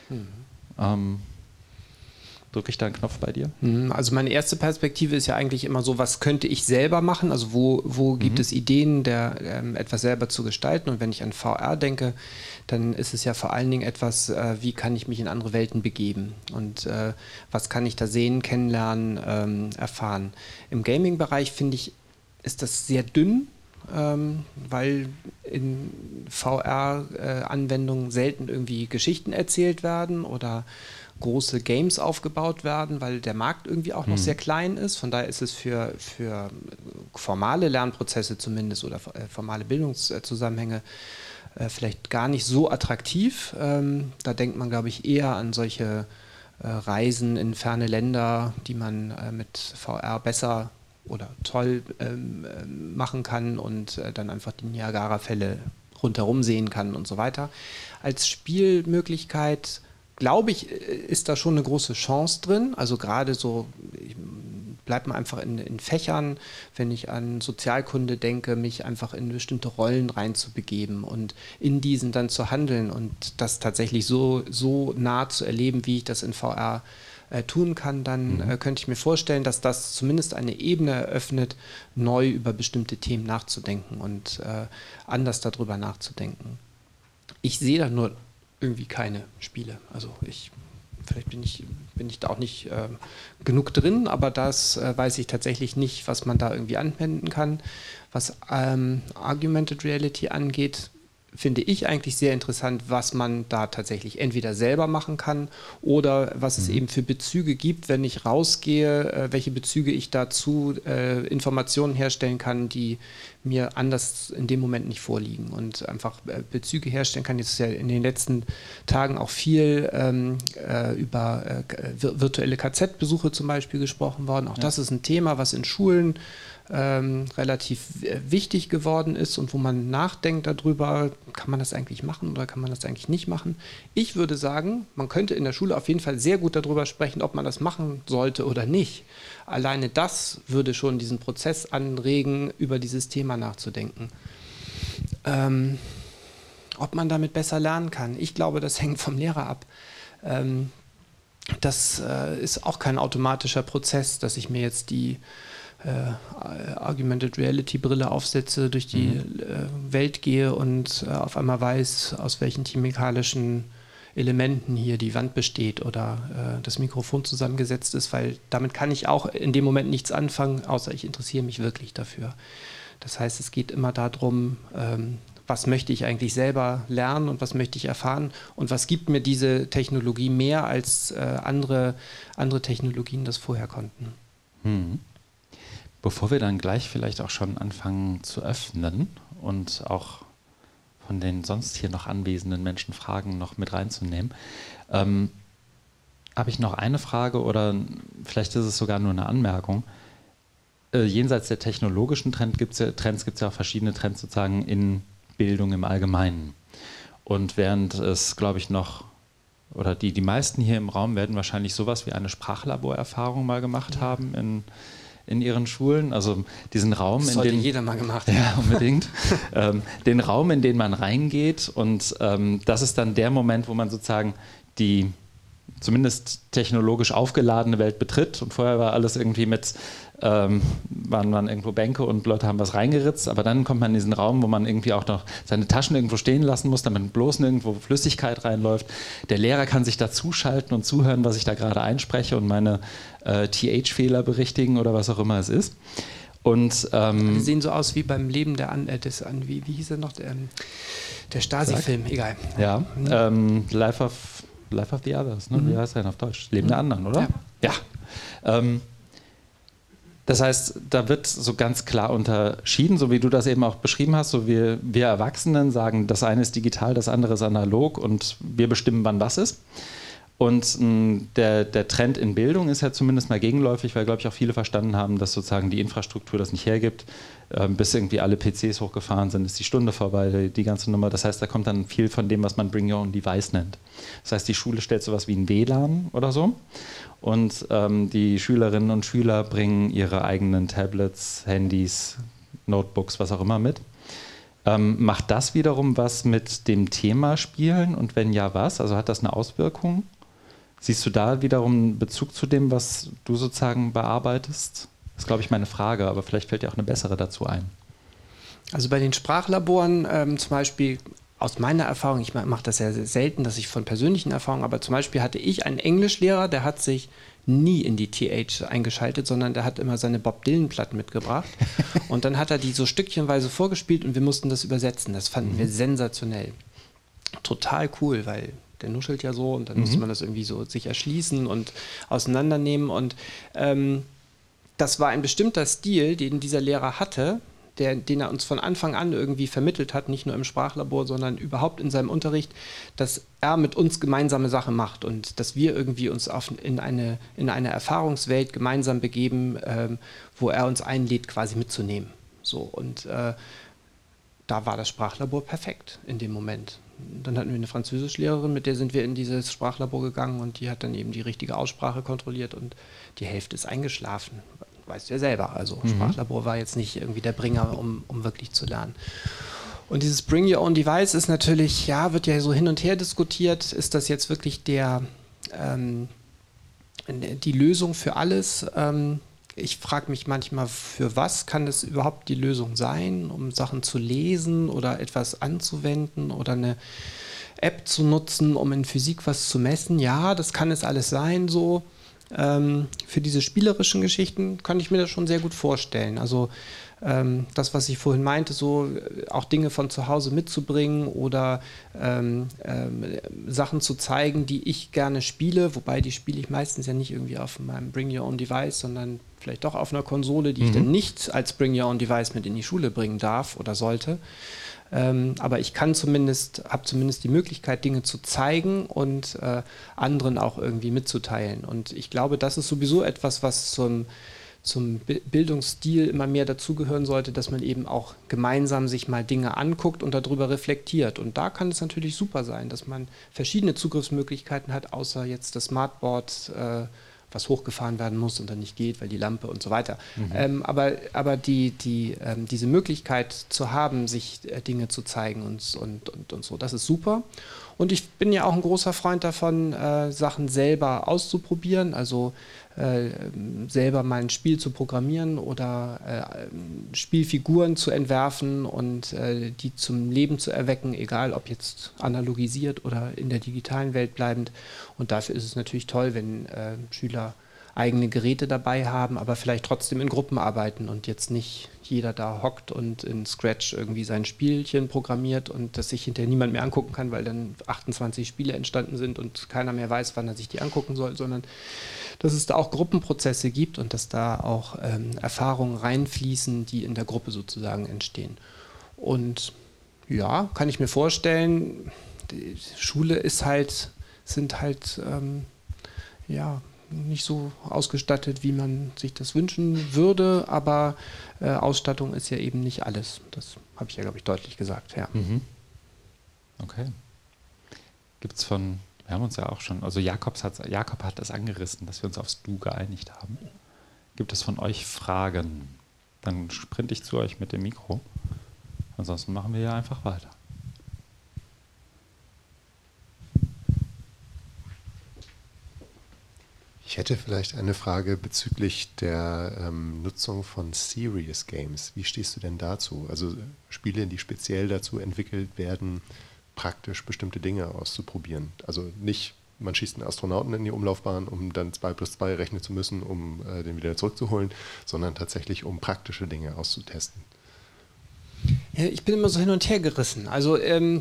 Drücke ich da einen Knopf bei dir? Also meine erste Perspektive ist ja eigentlich immer so, was könnte ich selber machen? Also wo gibt es Ideen, etwas selber zu gestalten? Und wenn ich an VR denke, dann ist es ja vor allen Dingen etwas, wie kann ich mich in andere Welten begeben? Und was kann ich da sehen, kennenlernen, erfahren? Im Gaming-Bereich, finde ich, ist das sehr dünn, weil in VR-Anwendungen selten irgendwie Geschichten erzählt werden oder große Games aufgebaut werden, weil der Markt irgendwie auch noch sehr klein ist. Von daher ist es für formale Lernprozesse zumindest oder formale Bildungszusammenhänge vielleicht gar nicht so attraktiv. Da denkt man, glaube ich, eher an solche Reisen in ferne Länder, die man mit VR besser oder toll machen kann und dann einfach die Niagara-Fälle rundherum sehen kann und so weiter. Als Spielmöglichkeit, glaube ich, ist da schon eine große Chance drin. Also gerade so, bleibt man einfach in Fächern, wenn ich an Sozialkunde denke, mich einfach in bestimmte Rollen reinzubegeben und in diesen dann zu handeln und das tatsächlich so nah zu erleben, wie ich das in VR tun kann, dann könnte ich mir vorstellen, dass das zumindest eine Ebene eröffnet, neu über bestimmte Themen nachzudenken und anders darüber nachzudenken. Ich sehe da nur irgendwie keine Spiele. Also vielleicht bin ich da auch nicht genug drin, aber das weiß ich tatsächlich nicht, was man da irgendwie anwenden kann. Was Augmented Reality angeht, finde ich eigentlich sehr interessant, was man da tatsächlich entweder selber machen kann oder was es eben für Bezüge gibt, wenn ich rausgehe, welche Bezüge ich dazu Informationen herstellen kann, die mir anders in dem Moment nicht vorliegen und einfach Bezüge herstellen kann. Jetzt ist ja in den letzten Tagen auch viel über virtuelle KZ-Besuche zum Beispiel gesprochen worden. Auch das ist ein Thema, was in Schulen relativ wichtig geworden ist und wo man nachdenkt darüber, kann man das eigentlich machen oder kann man das eigentlich nicht machen. Ich würde sagen, man könnte in der Schule auf jeden Fall sehr gut darüber sprechen, ob man das machen sollte oder nicht. Alleine das würde schon diesen Prozess anregen, über dieses Thema nachzudenken. Ob man damit besser lernen kann, ich glaube, das hängt vom Lehrer ab. Das ist auch kein automatischer Prozess, dass ich mir jetzt die Augmented Reality Brille aufsetze, durch die Welt gehe und auf einmal weiß, aus welchen chemikalischen Elementen hier die Wand besteht oder das Mikrofon zusammengesetzt ist, weil damit kann ich auch in dem Moment nichts anfangen, außer ich interessiere mich wirklich dafür. Das heißt, es geht immer darum, was möchte ich eigentlich selber lernen und was möchte ich erfahren und was gibt mir diese Technologie mehr, als andere Technologien das vorher konnten. Bevor wir dann gleich vielleicht auch schon anfangen zu öffnen und auch von den sonst hier noch anwesenden Menschen Fragen noch mit reinzunehmen, habe ich noch eine Frage oder vielleicht ist es sogar nur eine Anmerkung. Jenseits der technologischen Trends gibt es ja auch verschiedene Trends sozusagen in Bildung im Allgemeinen. Und während es, glaube ich, noch, oder die meisten hier im Raum werden wahrscheinlich sowas wie eine Sprachlaborerfahrung mal gemacht haben in ihren Schulen, also diesen Raum, das sollte jeder mal gemacht haben. Ja, unbedingt. Den Raum, in den man reingeht und das ist dann der Moment, wo man sozusagen die zumindest technologisch aufgeladene Welt betritt und vorher war alles irgendwie mit, waren irgendwo Bänke und Leute haben was reingeritzt, aber dann kommt man in diesen Raum, wo man irgendwie auch noch seine Taschen irgendwo stehen lassen muss, damit bloß nirgendwo Flüssigkeit reinläuft. Der Lehrer kann sich dazuschalten und zuhören, was ich da gerade einspreche und meine TH-Fehler berichtigen oder was auch immer es ist. Und die sehen so aus wie beim Leben wie hieß er noch, der Stasi-Film, egal. Ja, Life of the Others, ne? Wie heißt der denn auf Deutsch? Leben der anderen, oder? Ja. Das heißt, da wird so ganz klar unterschieden, so wie du das eben auch beschrieben hast, so wir Erwachsenen sagen, das eine ist digital, das andere ist analog und wir bestimmen, wann was ist. Und der Trend in Bildung ist ja zumindest mal gegenläufig, weil, glaube ich, auch viele verstanden haben, dass sozusagen die Infrastruktur das nicht hergibt. Bis irgendwie alle PCs hochgefahren sind, ist die Stunde vorbei, die ganze Nummer. Das heißt, da kommt dann viel von dem, was man Bring Your Own Device nennt. Das heißt, die Schule stellt sowas wie ein WLAN oder so. Und die Schülerinnen und Schüler bringen ihre eigenen Tablets, Handys, Notebooks, was auch immer mit. Macht das wiederum was mit dem Thema Spielen und wenn ja, was? Also hat das eine Auswirkung? Siehst du da wiederum einen Bezug zu dem, was du sozusagen bearbeitest? Das ist, glaube ich, meine Frage, aber vielleicht fällt dir auch eine bessere dazu ein. Also bei den Sprachlaboren zum Beispiel, aus meiner Erfahrung, ich mache das ja sehr selten, dass ich von persönlichen Erfahrungen, aber zum Beispiel hatte ich einen Englischlehrer, der hat sich nie in die TH eingeschaltet, sondern der hat immer seine Bob Dylan-Platten mitgebracht und dann hat er die so stückchenweise vorgespielt und wir mussten das übersetzen. Das fanden wir sensationell. Total cool, weil der nuschelt ja so und dann muss man das irgendwie so sich erschließen und auseinandernehmen. Und das war ein bestimmter Stil, den dieser Lehrer hatte, den er uns von Anfang an irgendwie vermittelt hat, nicht nur im Sprachlabor, sondern überhaupt in seinem Unterricht, dass er mit uns gemeinsame Sachen macht und dass wir irgendwie uns in eine Erfahrungswelt gemeinsam begeben, wo er uns einlädt, quasi mitzunehmen. So, und da war das Sprachlabor perfekt in dem Moment. Dann hatten wir eine Französischlehrerin, mit der sind wir in dieses Sprachlabor gegangen und die hat dann eben die richtige Aussprache kontrolliert und die Hälfte ist eingeschlafen. Weißt du ja selber. Also Sprachlabor war jetzt nicht irgendwie der Bringer, um wirklich zu lernen. Und dieses Bring Your Own Device ist natürlich, ja, wird ja so hin und her diskutiert. Ist das jetzt wirklich die Lösung für alles? Ich frage mich manchmal, für was kann das überhaupt die Lösung sein, um Sachen zu lesen oder etwas anzuwenden oder eine App zu nutzen, um in Physik was zu messen? Ja, das kann es alles sein, so. Für diese spielerischen Geschichten kann ich mir das schon sehr gut vorstellen. Also das, was ich vorhin meinte, so auch Dinge von zu Hause mitzubringen oder Sachen zu zeigen, die ich gerne spiele, wobei die spiele ich meistens ja nicht irgendwie auf meinem Bring Your Own Device, sondern vielleicht doch auf einer Konsole, die ich dann nicht als Bring Your Own Device mit in die Schule bringen darf oder sollte. Aber ich habe zumindest die Möglichkeit, Dinge zu zeigen und anderen auch irgendwie mitzuteilen. Und ich glaube, das ist sowieso etwas, was zum Bildungsstil immer mehr dazugehören sollte, dass man eben auch gemeinsam sich mal Dinge anguckt und darüber reflektiert. Und da kann es natürlich super sein, dass man verschiedene Zugriffsmöglichkeiten hat, außer jetzt das Smartboard, was hochgefahren werden muss und dann nicht geht, weil die Lampe und so weiter. Aber diese Möglichkeit zu haben, sich Dinge zu zeigen und so, das ist super. Und ich bin ja auch ein großer Freund davon, Sachen selber auszuprobieren, also selber mal ein Spiel zu programmieren oder Spielfiguren zu entwerfen und die zum Leben zu erwecken, egal ob jetzt analogisiert oder in der digitalen Welt bleibend. Und dafür ist es natürlich toll, wenn Schüler eigene Geräte dabei haben, aber vielleicht trotzdem in Gruppen arbeiten und jetzt nicht jeder da hockt und in Scratch irgendwie sein Spielchen programmiert und das sich hinterher niemand mehr angucken kann, weil dann 28 Spiele entstanden sind und keiner mehr weiß, wann er sich die angucken soll, sondern dass es da auch Gruppenprozesse gibt und dass da auch Erfahrungen reinfließen, die in der Gruppe sozusagen entstehen. Und ja, kann ich mir vorstellen, die Schule sind halt nicht so ausgestattet, wie man sich das wünschen würde, aber Ausstattung ist ja eben nicht alles. Das habe ich ja, glaube ich, deutlich gesagt. Ja. Okay. Gibt's wir haben uns ja auch schon, also Jakob hat das angerissen, dass wir uns aufs Du geeinigt haben. Gibt es von euch Fragen? Dann sprinte ich zu euch mit dem Mikro. Ansonsten machen wir ja einfach weiter. Ich hätte vielleicht eine Frage bezüglich der Nutzung von Serious Games. Wie stehst du denn dazu? Also Spiele, die speziell dazu entwickelt werden, praktisch bestimmte Dinge auszuprobieren. Also nicht, man schießt einen Astronauten in die Umlaufbahn, um dann 2 + 2 rechnen zu müssen, um den wieder zurückzuholen, sondern tatsächlich, um praktische Dinge auszutesten. Ja, ich bin immer so hin und her gerissen. Also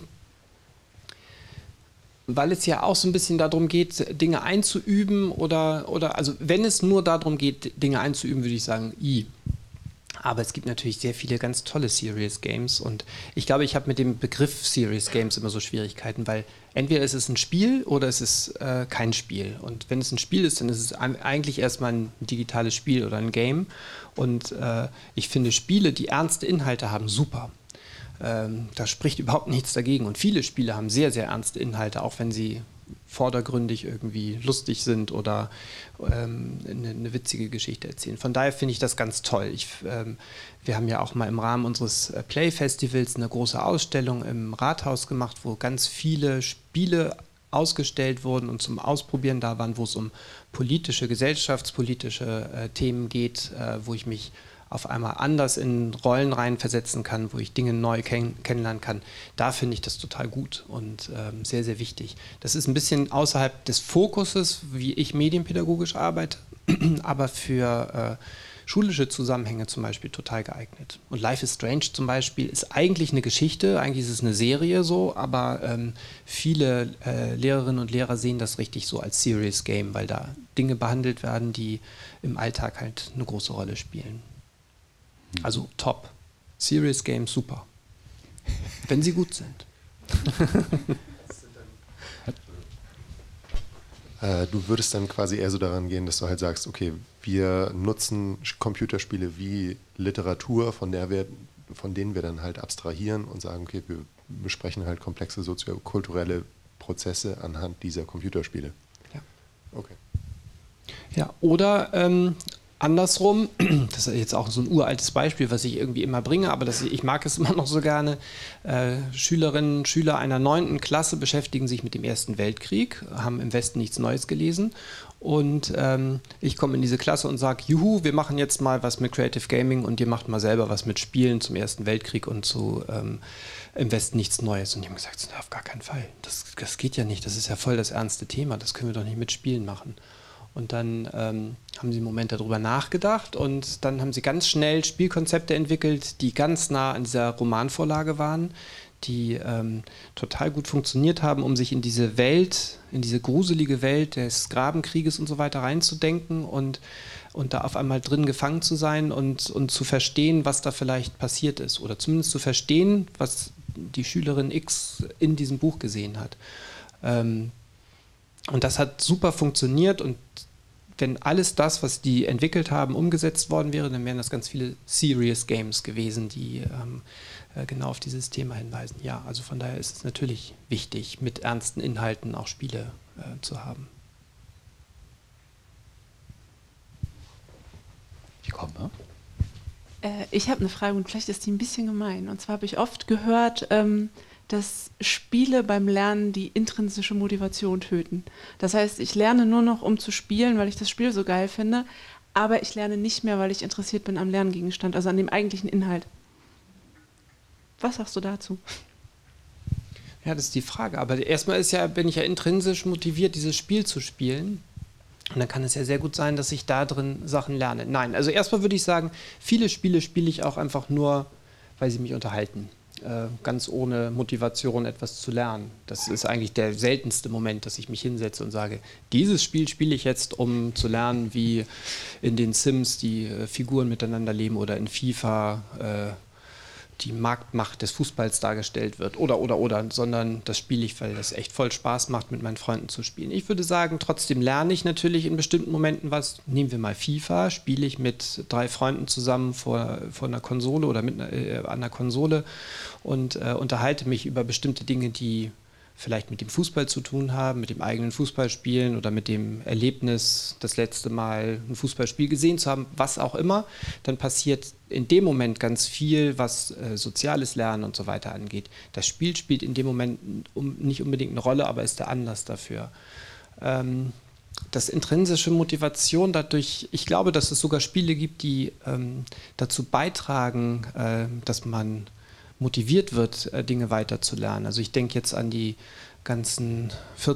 weil es ja auch so ein bisschen darum geht, Dinge einzuüben oder also wenn es nur darum geht, Dinge einzuüben, würde ich sagen, Aber es gibt natürlich sehr viele ganz tolle Serious Games und ich glaube, ich habe mit dem Begriff Serious Games immer so Schwierigkeiten, weil entweder ist es ein Spiel oder es ist kein Spiel. Und wenn es ein Spiel ist, dann ist es eigentlich erstmal ein digitales Spiel oder ein Game. Und ich finde Spiele, die ernste Inhalte haben, super. Da spricht überhaupt nichts dagegen. Und viele Spiele haben sehr, sehr ernste Inhalte, auch wenn sie vordergründig irgendwie lustig sind oder eine witzige Geschichte erzählen. Von daher finde ich das ganz toll. Wir haben ja auch mal im Rahmen unseres Play-Festivals eine große Ausstellung im Rathaus gemacht, wo ganz viele Spiele ausgestellt wurden und zum Ausprobieren da waren, wo es um gesellschaftspolitische Themen geht, wo ich mich auf einmal anders in Rollen reinversetzen kann, wo ich Dinge neu kennenlernen kann. Da finde ich das total gut und sehr, sehr wichtig. Das ist ein bisschen außerhalb des Fokuses, wie ich medienpädagogisch arbeite, aber für schulische Zusammenhänge zum Beispiel total geeignet. Und Life is Strange zum Beispiel ist eigentlich eine Geschichte, eigentlich ist es eine Serie so, aber viele Lehrerinnen und Lehrer sehen das richtig so als Serious Game, weil da Dinge behandelt werden, die im Alltag halt eine große Rolle spielen. Also top. Serious Games super. Wenn sie gut sind. Du würdest dann quasi eher so daran gehen, dass du halt sagst, okay, wir nutzen Computerspiele wie Literatur, von denen wir dann halt abstrahieren und sagen, okay, wir besprechen halt komplexe soziokulturelle Prozesse anhand dieser Computerspiele. Ja. Okay. Ja, oder andersrum, das ist jetzt auch so ein uraltes Beispiel, was ich irgendwie immer bringe, aber ich mag es immer noch so gerne. Schülerinnen und Schüler einer 9. Klasse beschäftigen sich mit dem Ersten Weltkrieg, haben im Westen nichts Neues gelesen. Und ich komme in diese Klasse und sage, juhu, wir machen jetzt mal was mit Creative Gaming und ihr macht mal selber was mit Spielen zum Ersten Weltkrieg und zu im Westen nichts Neues. Und die haben gesagt, auf gar keinen Fall, das geht ja nicht, das ist ja voll das ernste Thema, das können wir doch nicht mit Spielen machen. Und dann haben sie einen Moment darüber nachgedacht und dann haben sie ganz schnell Spielkonzepte entwickelt, die ganz nah an dieser Romanvorlage waren, die total gut funktioniert haben, um sich in diese Welt, in diese gruselige Welt des Grabenkrieges und so weiter reinzudenken und da auf einmal drin gefangen zu sein und zu verstehen, was da vielleicht passiert ist oder zumindest zu verstehen, was die Schülerin X in diesem Buch gesehen hat. Und das hat super funktioniert und wenn alles das, was die entwickelt haben, umgesetzt worden wäre, dann wären das ganz viele Serious Games gewesen, die genau auf dieses Thema hinweisen. Ja, also von daher ist es natürlich wichtig, mit ernsten Inhalten auch Spiele zu haben. Ich komme. Ich habe eine Frage und vielleicht ist die ein bisschen gemein. Und zwar habe ich oft gehört, dass Spiele beim Lernen die intrinsische Motivation töten. Das heißt, ich lerne nur noch, um zu spielen, weil ich das Spiel so geil finde, aber ich lerne nicht mehr, weil ich interessiert bin am Lerngegenstand, also an dem eigentlichen Inhalt. Was sagst du dazu? Ja, das ist die Frage. Aber erstmal bin ich ja intrinsisch motiviert, dieses Spiel zu spielen. Und dann kann es ja sehr gut sein, dass ich da drin Sachen lerne. Nein, also erstmal würde ich sagen, viele Spiele spiele ich auch einfach nur, weil sie mich unterhalten. Ganz ohne Motivation etwas zu lernen. Das ist eigentlich der seltenste Moment, dass ich mich hinsetze und sage, dieses Spiel spiele ich jetzt, um zu lernen, wie in den Sims die Figuren miteinander leben oder in FIFA die Marktmacht des Fußballs dargestellt wird oder, sondern das spiele ich, weil das echt voll Spaß macht, mit meinen Freunden zu spielen. Ich würde sagen, trotzdem lerne ich natürlich in bestimmten Momenten was. Nehmen wir mal FIFA, spiele ich mit 3 Freunden zusammen vor einer Konsole oder an einer Konsole und unterhalte mich über bestimmte Dinge, die vielleicht mit dem Fußball zu tun haben, mit dem eigenen Fußballspielen oder mit dem Erlebnis, das letzte Mal ein Fußballspiel gesehen zu haben, was auch immer, dann passiert in dem Moment ganz viel, was soziales Lernen und so weiter angeht. Das Spiel spielt in dem Moment nicht unbedingt eine Rolle, aber ist der Anlass dafür. Das intrinsische Motivation dadurch, ich glaube, dass es sogar Spiele gibt, die dazu beitragen, dass man motiviert wird, Dinge weiterzulernen. Also ich denke jetzt an die ganzen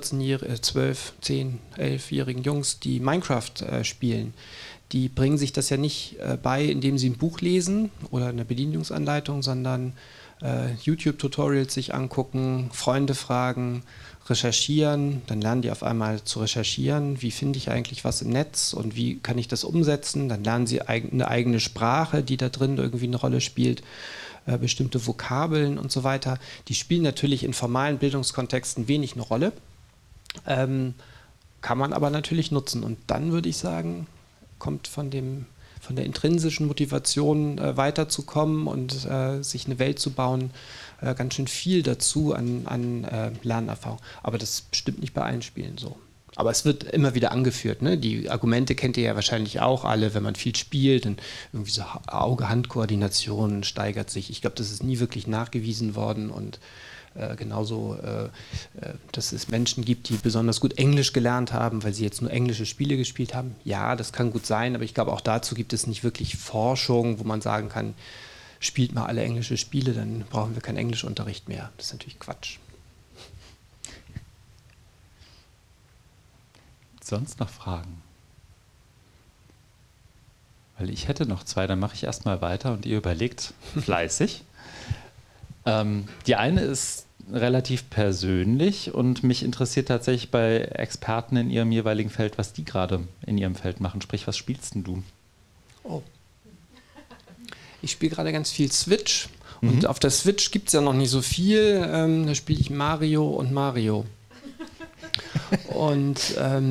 12, 10, 11-jährigen Jungs, die Minecraft spielen. Die bringen sich das ja nicht bei, indem sie ein Buch lesen oder eine Bedienungsanleitung, sondern YouTube-Tutorials sich angucken, Freunde fragen, recherchieren, dann lernen die auf einmal zu recherchieren, wie finde ich eigentlich was im Netz und wie kann ich das umsetzen, dann lernen sie eine eigene Sprache, die da drin irgendwie eine Rolle spielt, bestimmte Vokabeln und so weiter. Die spielen natürlich in formalen Bildungskontexten wenig eine Rolle, kann man aber natürlich nutzen. Und dann würde ich sagen, kommt von der intrinsischen Motivation weiterzukommen und sich eine Welt zu bauen, ganz schön viel dazu an Lernerfahrung. Aber das ist bestimmt nicht bei allen Spielen so. Aber es wird immer wieder angeführt, ne? Die Argumente kennt ihr ja wahrscheinlich auch alle, wenn man viel spielt und irgendwie so Auge-Hand-Koordination steigert sich. Ich glaube, das ist nie wirklich nachgewiesen worden und genauso, dass es Menschen gibt, die besonders gut Englisch gelernt haben, weil sie jetzt nur englische Spiele gespielt haben. Ja, das kann gut sein, aber ich glaube, auch dazu gibt es nicht wirklich Forschung, wo man sagen kann, spielt mal alle englische Spiele, dann brauchen wir keinen Englischunterricht mehr. Das ist natürlich Quatsch. Sonst noch Fragen? Weil ich hätte noch 2, dann mache ich erstmal weiter und ihr überlegt fleißig. Die eine ist relativ persönlich und mich interessiert tatsächlich bei Experten in ihrem jeweiligen Feld, was die gerade in ihrem Feld machen. Sprich, was spielst denn du? Oh. Ich spiele gerade ganz viel Switch und auf der Switch gibt es ja noch nicht so viel. Da spiele ich Mario und Mario. Und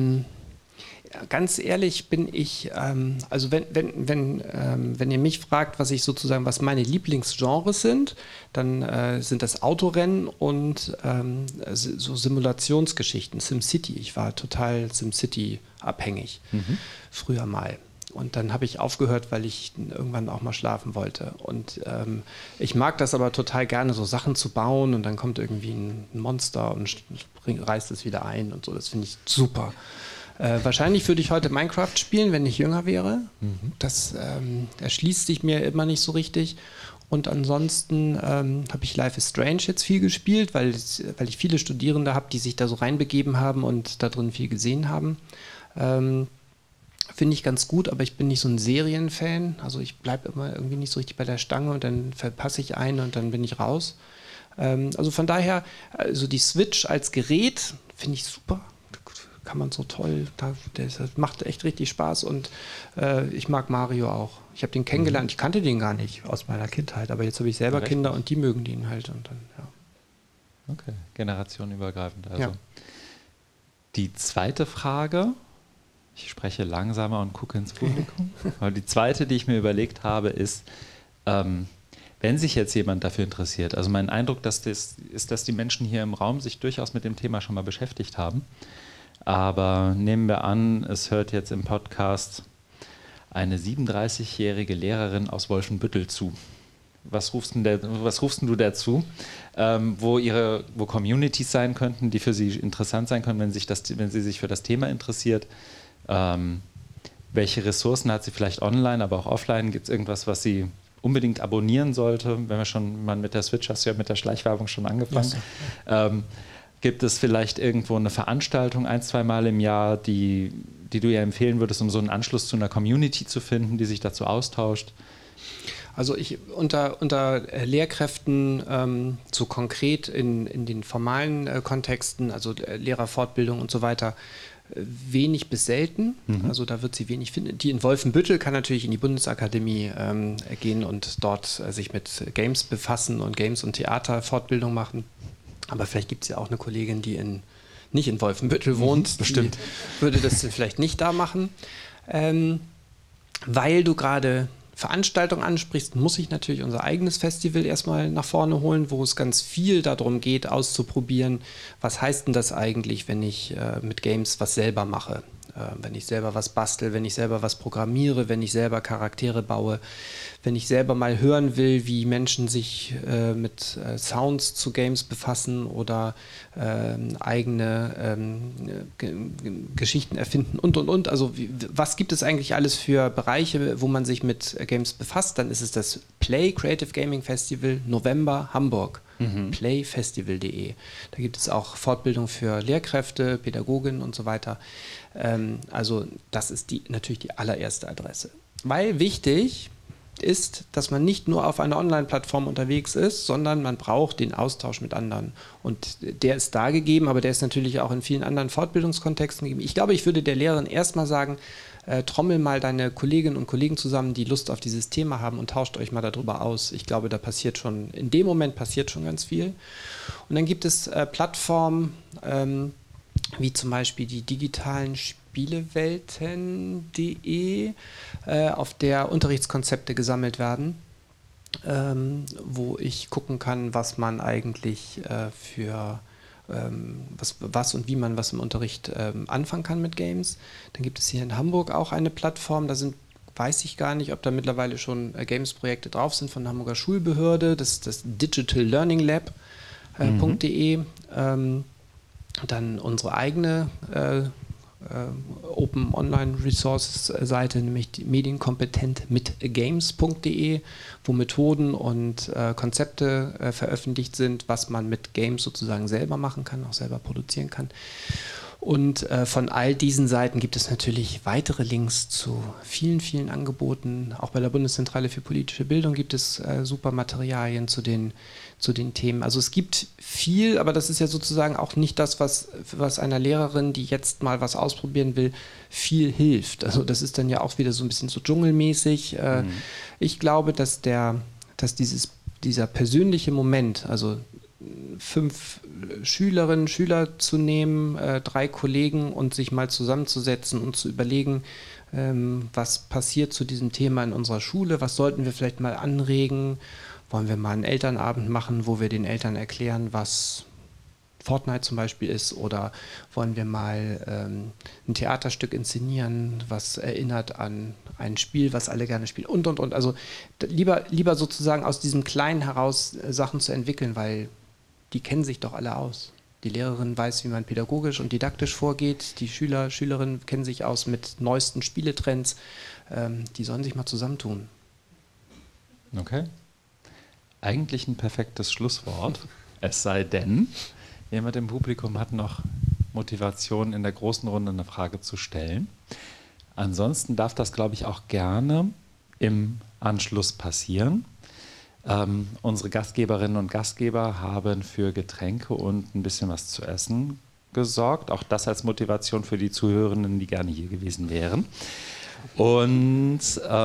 ganz ehrlich bin ich, also wenn ihr mich fragt, was meine Lieblingsgenres sind, dann sind das Autorennen und so Simulationsgeschichten, SimCity. Ich war total SimCity abhängig, früher mal. Und dann habe ich aufgehört, weil ich irgendwann auch mal schlafen wollte. Und ich mag das aber total gerne, so Sachen zu bauen und dann kommt irgendwie ein Monster und reißt es wieder ein und so. Das finde ich super. Wahrscheinlich würde ich heute Minecraft spielen, wenn ich jünger wäre. Das erschließt sich mir immer nicht so richtig. Und ansonsten habe ich Life is Strange jetzt viel gespielt, weil ich viele Studierende habe, die sich da so reinbegeben haben und da drin viel gesehen haben. Finde ich ganz gut, aber ich bin nicht so ein Serienfan. Also ich bleibe immer irgendwie nicht so richtig bei der Stange und dann verpasse ich eine und dann bin ich raus. Also von daher, also die Switch als Gerät finde ich super. Kann man so toll, das macht echt richtig Spaß und ich mag Mario auch. Ich habe den kennengelernt, ich kannte den gar nicht aus meiner Kindheit, aber jetzt habe ich selber Kinder und die mögen den halt. Und dann, ja. Okay, generationenübergreifend also. Ja. Die zweite Frage, ich spreche langsamer und gucke ins Publikum, aber die zweite, die ich mir überlegt habe, ist, wenn sich jetzt jemand dafür interessiert, also mein Eindruck ist, dass die Menschen hier im Raum sich durchaus mit dem Thema schon mal beschäftigt haben, aber nehmen wir an, es hört jetzt im Podcast eine 37-jährige Lehrerin aus Wolfenbüttel zu. Was rufst du dazu, wo Communities sein könnten, die für sie interessant sein können, wenn sie sich für das Thema interessiert? Welche Ressourcen hat sie vielleicht online, aber auch offline? Gibt es irgendwas, was sie unbedingt abonnieren sollte? Wenn wir schon mal mit der Switch, hast du ja mit der Schleichwerbung schon angefangen. Yes. Gibt es vielleicht irgendwo eine Veranstaltung 1-2 Mal im Jahr, die du ihr empfehlen würdest, um so einen Anschluss zu einer Community zu finden, die sich dazu austauscht? Also ich unter Lehrkräften so konkret in den formalen Kontexten, also Lehrerfortbildung und so weiter, wenig bis selten. Also da wird sie wenig finden. Die in Wolfenbüttel kann natürlich in die Bundesakademie gehen und dort sich mit Games befassen und Games- und Theaterfortbildung machen. Aber vielleicht gibt es ja auch eine Kollegin, die nicht in Wolfenbüttel wohnt. Bestimmt. Die würde das vielleicht nicht da machen. Weil du gerade Veranstaltungen ansprichst, muss ich natürlich unser eigenes Festival erstmal nach vorne holen, wo es ganz viel darum geht, auszuprobieren, was heißt denn das eigentlich, wenn ich mit Games was selber mache. Wenn ich selber was bastel, wenn ich selber was programmiere, wenn ich selber Charaktere baue, wenn ich selber mal hören will, wie Menschen sich mit Sounds zu Games befassen oder eigene Geschichten erfinden und. Also was gibt es eigentlich alles für Bereiche, wo man sich mit Games befasst? Dann ist es das Play Creative Gaming Festival November Hamburg. Playfestival.de. Da gibt es auch Fortbildung für Lehrkräfte, Pädagoginnen und so weiter. Also das ist natürlich die allererste Adresse. Weil wichtig ist, dass man nicht nur auf einer Online-Plattform unterwegs ist, sondern man braucht den Austausch mit anderen. Und der ist da gegeben, aber der ist natürlich auch in vielen anderen Fortbildungskontexten gegeben. Ich glaube, ich würde der Lehrerin erstmal sagen, trommel mal deine Kolleginnen und Kollegen zusammen, die Lust auf dieses Thema haben und tauscht euch mal darüber aus. Ich glaube, in dem Moment passiert schon ganz viel. Und dann gibt es Plattformen, wie zum Beispiel die digitalen Spielewelten.de, auf der Unterrichtskonzepte gesammelt werden, wo ich gucken kann, was man eigentlich was und wie man was im Unterricht anfangen kann mit Games. Dann gibt es hier in Hamburg auch eine Plattform, weiß ich gar nicht, ob da mittlerweile schon Games-Projekte drauf sind von der Hamburger Schulbehörde, das ist das Digital Learning Lab.de. Dann unsere eigene Open Online Resources Seite, nämlich die medienkompetent mit games.de, wo Methoden und Konzepte veröffentlicht sind, was man mit Games sozusagen selber machen kann, auch selber produzieren kann. Und von all diesen Seiten gibt es natürlich weitere Links zu vielen, vielen Angeboten. Auch bei der Bundeszentrale für politische Bildung gibt es super Materialien zu den Themen. Also es gibt viel, aber das ist ja sozusagen auch nicht das, was einer Lehrerin, die jetzt mal was ausprobieren will, viel hilft. Also das ist dann ja auch wieder so ein bisschen so dschungelmäßig. Ich glaube, dass dieser persönliche Moment, also 5 Schülerinnen, Schüler zu nehmen, 3 Kollegen und sich mal zusammenzusetzen und zu überlegen, was passiert zu diesem Thema in unserer Schule, was sollten wir vielleicht mal anregen, wollen wir mal einen Elternabend machen, wo wir den Eltern erklären, was Fortnite zum Beispiel ist, oder wollen wir mal ein Theaterstück inszenieren, was erinnert an ein Spiel, was alle gerne spielen und. Also lieber sozusagen aus diesem Kleinen heraus Sachen zu entwickeln, weil die kennen sich doch alle aus. Die Lehrerin weiß, wie man pädagogisch und didaktisch vorgeht. Die Schüler, Schülerinnen kennen sich aus mit neuesten Spieletrends. Die sollen sich mal zusammentun. Okay. Eigentlich ein perfektes Schlusswort. Es sei denn, jemand im Publikum hat noch Motivation, in der großen Runde eine Frage zu stellen. Ansonsten darf das, glaube ich, auch gerne im Anschluss passieren. Unsere Gastgeberinnen und Gastgeber haben für Getränke und ein bisschen was zu essen gesorgt. Auch das als Motivation für die Zuhörenden, die gerne hier gewesen wären. Und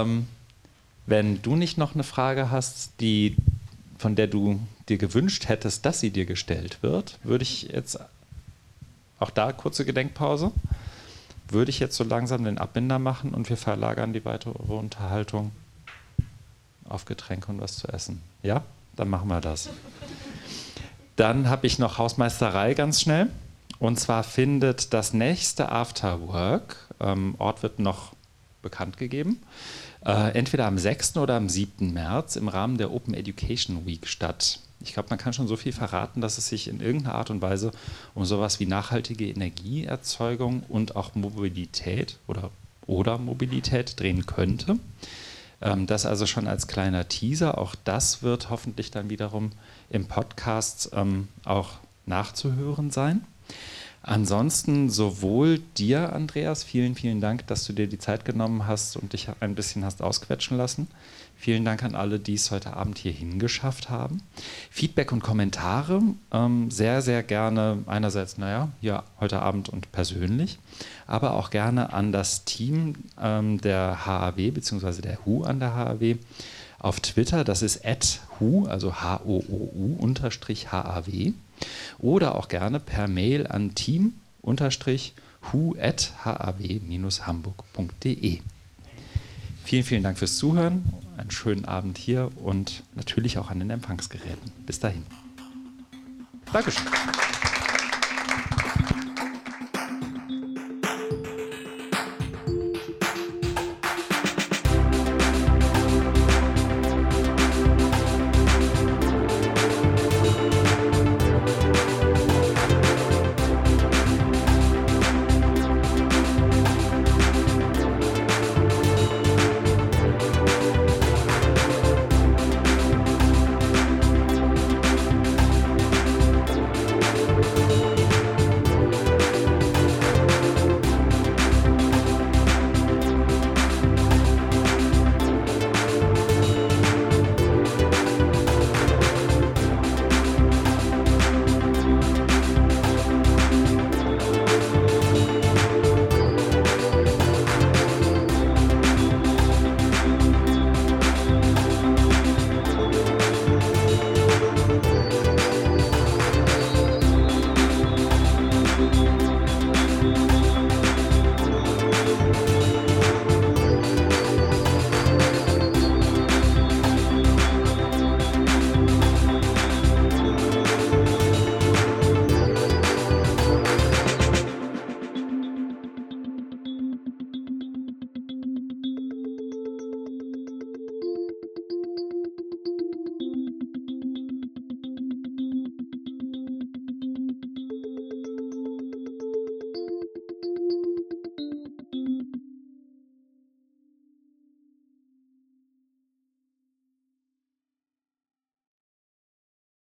wenn du nicht noch eine Frage hast, von der du dir gewünscht hättest, dass sie dir gestellt wird, würde ich jetzt, auch da kurze Gedenkpause, würde ich jetzt so langsam den Abbinder machen und wir verlagern die weitere Unterhaltung auf Getränke und was zu essen. Ja, dann machen wir das. Dann habe ich noch Hausmeisterei ganz schnell. Und zwar findet das nächste Afterwork, Ort wird noch bekannt gegeben, entweder am 6. oder am 7. März im Rahmen der Open Education Week statt. Ich glaube, man kann schon so viel verraten, dass es sich in irgendeiner Art und Weise um sowas wie nachhaltige Energieerzeugung und auch Mobilität oder Mobilität drehen könnte. Das also schon als kleiner Teaser. Auch das wird hoffentlich dann wiederum im Podcast auch nachzuhören sein. Ansonsten sowohl dir, Andreas, vielen, vielen Dank, dass du dir die Zeit genommen hast und dich ein bisschen hast ausquetschen lassen. Vielen Dank an alle, die es heute Abend hierhin geschafft haben. Feedback und Kommentare sehr, sehr gerne einerseits, hier heute Abend und persönlich, aber auch gerne an das Team der HAW bzw. der HU an der HAW auf Twitter. Das ist @hu, also HOOU_HAW. Oder auch gerne per Mail an team-hu@haw-hamburg.de. Vielen, vielen Dank fürs Zuhören, einen schönen Abend hier und natürlich auch an den Empfangsgeräten. Bis dahin. Dankeschön.